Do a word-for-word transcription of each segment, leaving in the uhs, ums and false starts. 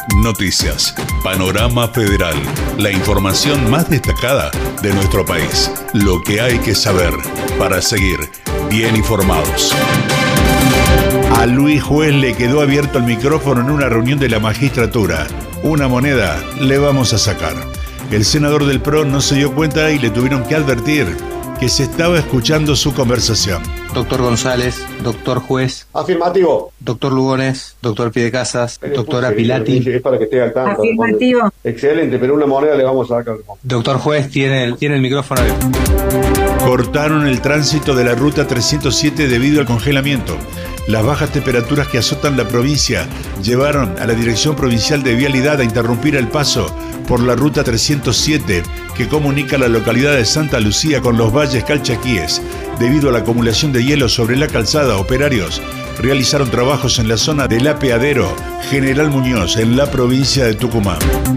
Noticias. Panorama Federal. La información más destacada de nuestro país. Lo que hay que saber para seguir bien informados. A Luis Juez le quedó abierto el micrófono en una reunión de la magistratura. Una moneda le vamos a sacar. El senador del P R O no se dio cuenta y le tuvieron que advertir que se estaba escuchando su conversación. Doctor González, doctor Juez. Afirmativo. Doctor Lugones, doctor Piedecasas, doctora Pilati. Es para que esté al tanto. Afirmativo. Excelente, pero una moneda le vamos a sacar. Doctor Juez, tiene el, tiene el micrófono abierto. Cortaron el tránsito de la ruta trescientos siete debido al congelamiento. Las bajas temperaturas que azotan la provincia llevaron a la Dirección Provincial de Vialidad a interrumpir el paso por la ruta trescientos siete que comunica la localidad de Santa Lucía con los valles calchaquíes. Debido a la acumulación de hielo sobre la calzada, operarios realizaron trabajos en la zona del apeadero General Muñoz, en la provincia de Tucumán.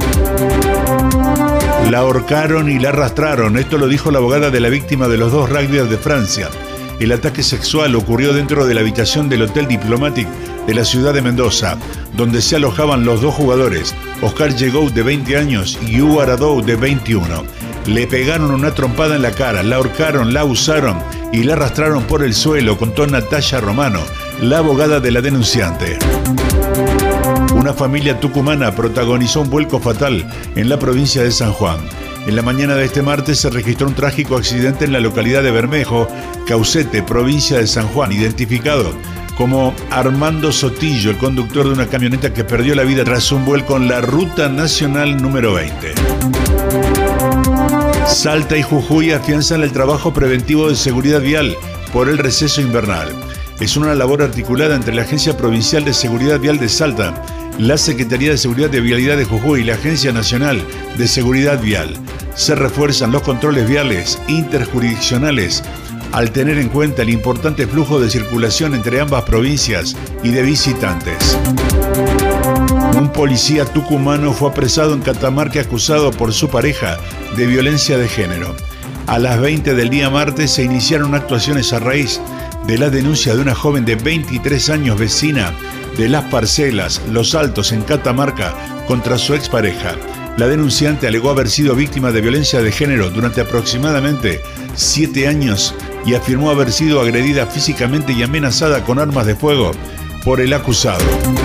La ahorcaron y la arrastraron, esto lo dijo la abogada de la víctima de los dos rugbyers de Francia. El ataque sexual ocurrió dentro de la habitación del Hotel Diplomatic de la ciudad de Mendoza, donde se alojaban los dos jugadores, Oscar Llegou, de veinte años, y Hugo Aradou, de veintiuno. Le pegaron una trompada en la cara, la ahorcaron, la usaron y la arrastraron por el suelo, contó Natalia Romano, la abogada de la denunciante. Una familia tucumana protagonizó un vuelco fatal en la provincia de San Juan. En la mañana de este martes se registró un trágico accidente en la localidad de Bermejo, Caucete, provincia de San Juan, identificado como Armando Sotillo, el conductor de una camioneta que perdió la vida tras un vuelco en la Ruta Nacional número veinte. Salta y Jujuy afianzan el trabajo preventivo de seguridad vial por el receso invernal. Es una labor articulada entre la Agencia Provincial de Seguridad Vial de Salta, la Secretaría de Seguridad de Vialidad de Jujuy y la Agencia Nacional de Seguridad Vial. Se refuerzan los controles viales interjurisdiccionales al tener en cuenta el importante flujo de circulación entre ambas provincias y de visitantes. Un policía tucumano fue apresado en Catamarca acusado por su pareja de violencia de género. A las veinte del día martes se iniciaron actuaciones a raíz de la denuncia de una joven de veintitrés años, vecina de Las Parcelas, Los Altos, en Catamarca, contra su expareja. La denunciante alegó haber sido víctima de violencia de género durante aproximadamente siete años y afirmó haber sido agredida físicamente y amenazada con armas de fuego por el acusado.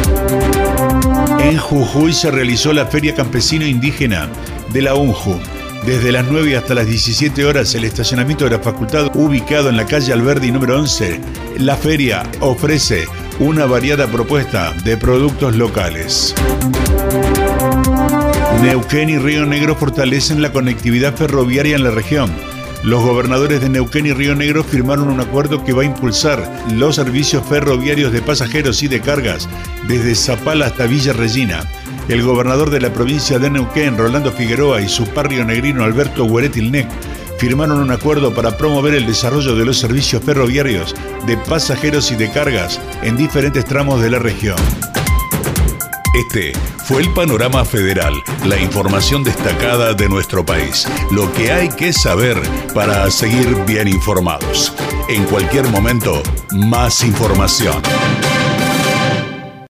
En Jujuy se realizó la Feria Campesino Indígena de la UNJU. Desde las nueve hasta las diecisiete horas, el estacionamiento de la facultad, ubicado en la calle Alberdi número once, la feria ofrece una variada propuesta de productos locales. Neuquén y Río Negro fortalecen la conectividad ferroviaria en la región. Los gobernadores de Neuquén y Río Negro firmaron un acuerdo que va a impulsar los servicios ferroviarios de pasajeros y de cargas desde Zapala hasta Villa Regina. El gobernador de la provincia de Neuquén, Rolando Figueroa, y su par rionegrino Alberto Hueretilnec firmaron un acuerdo para promover el desarrollo de los servicios ferroviarios de pasajeros y de cargas en diferentes tramos de la región. Este fue el Panorama Federal, la información destacada de nuestro país. Lo que hay que saber para seguir bien informados. En cualquier momento, más información.